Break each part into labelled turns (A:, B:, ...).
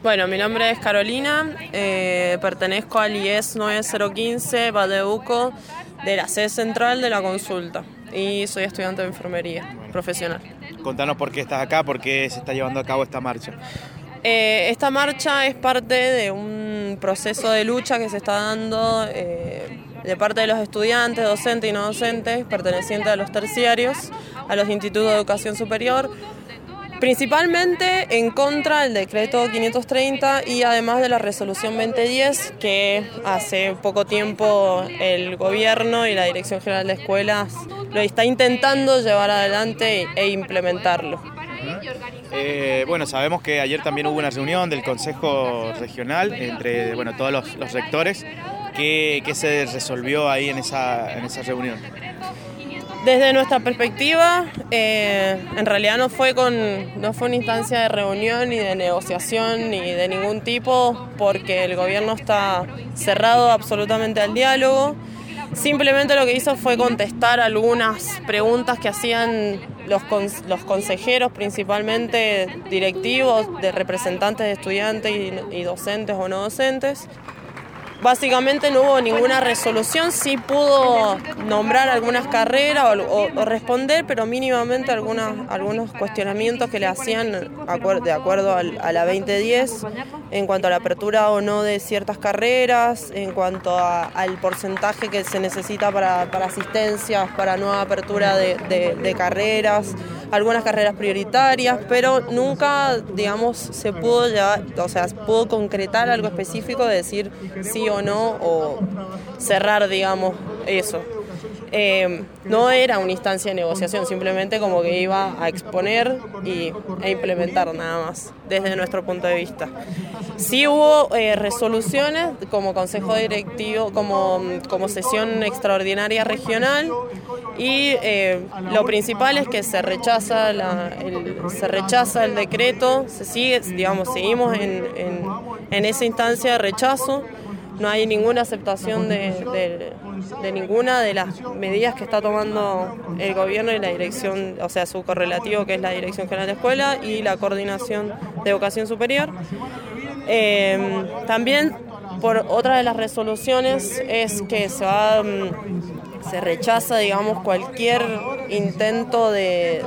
A: Bueno, mi nombre es Carolina, pertenezco al IES 9015 Badeuco de la sede central de la consulta y soy estudiante de enfermería profesional.
B: Contanos por qué estás acá, por qué se está llevando a cabo esta marcha.
A: Esta marcha es parte de un proceso de lucha que se está dando de parte de los estudiantes, docentes y no docentes, pertenecientes a los terciarios, a los institutos de educación superior, principalmente en contra del decreto 530 y además de la resolución 2010 que hace poco tiempo el gobierno y la Dirección General de Escuelas lo está intentando llevar adelante e implementarlo.
B: Bueno, sabemos que ayer también hubo una reunión del Consejo Regional entre todos los rectores. ¿Qué se resolvió ahí en esa reunión?
A: Desde nuestra perspectiva, en realidad no fue una instancia de reunión ni de negociación ni de ningún tipo, porque el gobierno está cerrado absolutamente al diálogo. Simplemente lo que hizo fue contestar algunas preguntas que hacían los consejeros, principalmente directivos, de representantes de estudiantes y docentes o no docentes. Básicamente no hubo ninguna resolución, sí pudo nombrar algunas carreras o responder, pero mínimamente algunos cuestionamientos que le hacían de acuerdo a la 2010 en cuanto a la apertura o no de ciertas carreras, en cuanto al porcentaje que se necesita para asistencias, para nueva apertura de carreras, algunas carreras prioritarias, pero nunca, se pudo pudo concretar algo específico de decir sí o no, o cerrar, eso. No era una instancia de negociación, simplemente como que iba a exponer e implementar nada más, desde nuestro punto de vista. Sí hubo resoluciones como consejo directivo, como sesión extraordinaria regional, y lo principal es que se rechaza el decreto, seguimos en esa instancia de rechazo. No hay ninguna aceptación de ninguna de las medidas que está tomando el gobierno y la dirección, su correlativo, que es la Dirección General de Escuela y la Coordinación de Educación Superior. También, por otra de las resoluciones, es que se rechaza, cualquier intento de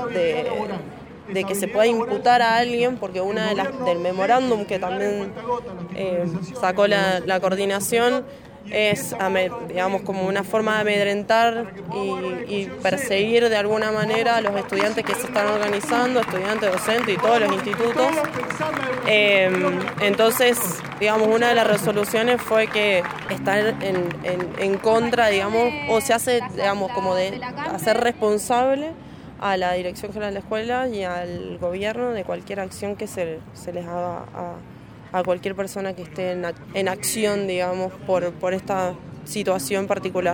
A: que se pueda imputar a alguien, porque una del memorándum que también sacó la coordinación es, como una forma de amedrentar y perseguir de alguna manera a los estudiantes que se están organizando, estudiantes, docentes y todos los institutos. Entonces, una de las resoluciones fue que están en contra, o se hace, como de hacer responsable a la Dirección General de Escuela y al gobierno de cualquier acción que se les haga a cualquier persona que esté en acción, por esta situación particular.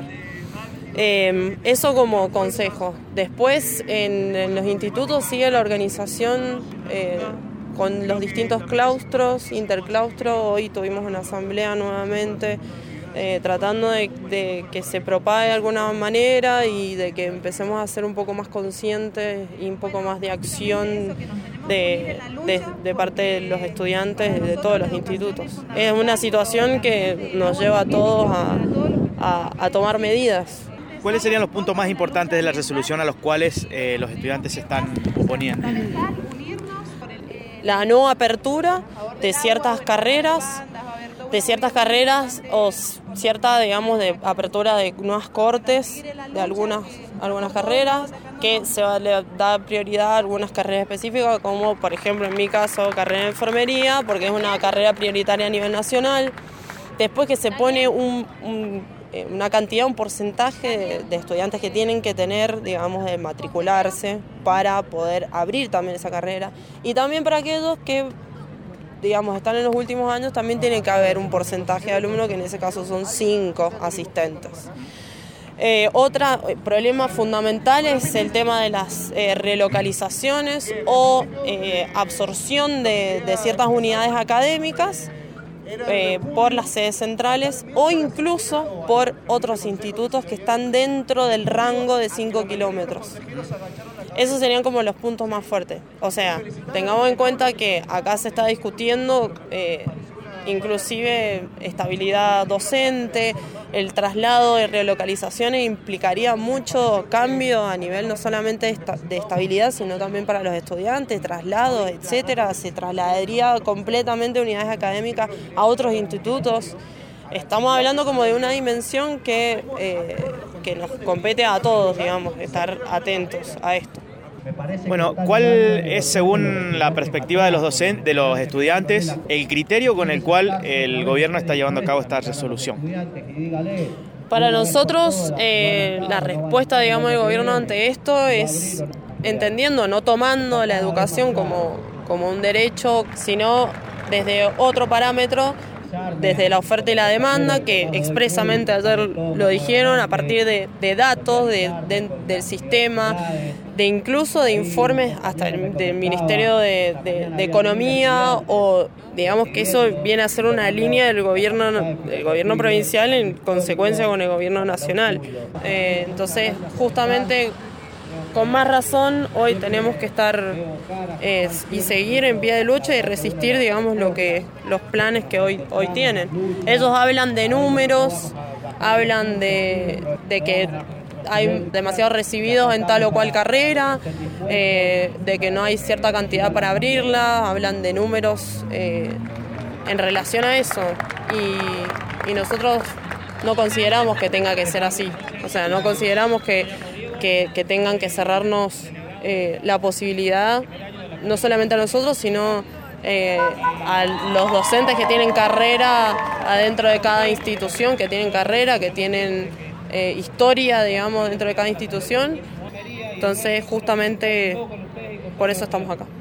A: Eso como consejo. Después, en los institutos sigue la organización con los distintos claustros, interclaustros. Hoy tuvimos una asamblea nuevamente, tratando de que se propague de alguna manera y de que empecemos a ser un poco más conscientes y un poco más de acción de parte de los estudiantes de todos los institutos. Es una situación que nos lleva a todos a tomar medidas.
B: ¿Cuáles serían los puntos más importantes de la resolución a los cuales los estudiantes se están oponiendo?
A: La no apertura de ciertas carreras o cierta, de apertura de nuevas cortes de algunas carreras, que le da prioridad a algunas carreras específicas, como por ejemplo en mi caso carrera de enfermería, porque es una carrera prioritaria a nivel nacional. Después que se pone una cantidad, un porcentaje de estudiantes que tienen que tener, de matricularse para poder abrir también esa carrera, y también para aquellos que están en los últimos años, también tiene que haber un porcentaje de alumnos, que en ese caso son 5 asistentes. Otro problema fundamental es el tema de las relocalizaciones o absorción de ciertas unidades académicas por las sedes centrales o incluso por otros institutos que están dentro del rango de 5 kilómetros. Esos serían como los puntos más fuertes. O sea, tengamos en cuenta que acá se está discutiendo inclusive estabilidad docente, el traslado de relocalizaciones implicaría mucho cambio a nivel no solamente de estabilidad, sino también para los estudiantes, traslados, etcétera. Se trasladaría completamente unidades académicas a otros institutos. Estamos hablando como de una dimensión que nos compete a todos, digamos, estar atentos a esto.
B: Bueno, ¿cuál es, según la perspectiva de los docentes, de los estudiantes, el criterio con el cual el gobierno está llevando a cabo esta resolución?
A: Para nosotros, la respuesta, digamos, del gobierno ante esto es entendiendo, no tomando la educación como un derecho, sino desde otro parámetro, desde la oferta y la demanda, que expresamente ayer lo dijeron, a partir de datos del sistema, de incluso de informes hasta del Ministerio de Economía, o digamos que eso viene a ser una línea del gobierno provincial en consecuencia con el gobierno nacional. Entonces, justamente, con más razón, hoy tenemos que estar y seguir en pie de lucha y resistir, digamos, los planes que hoy tienen. Ellos hablan de números, hablan de que hay demasiados recibidos en tal o cual carrera, de que no hay cierta cantidad para abrirla, hablan de números en relación a eso. Y nosotros no consideramos que tenga que ser así. O sea, no consideramos que tengan que cerrarnos la posibilidad, no solamente a nosotros, sino a los docentes que tienen carrera adentro de cada institución, que tienen carrera, que tienen historia, digamos, dentro de cada institución. Entonces, justamente por eso estamos acá.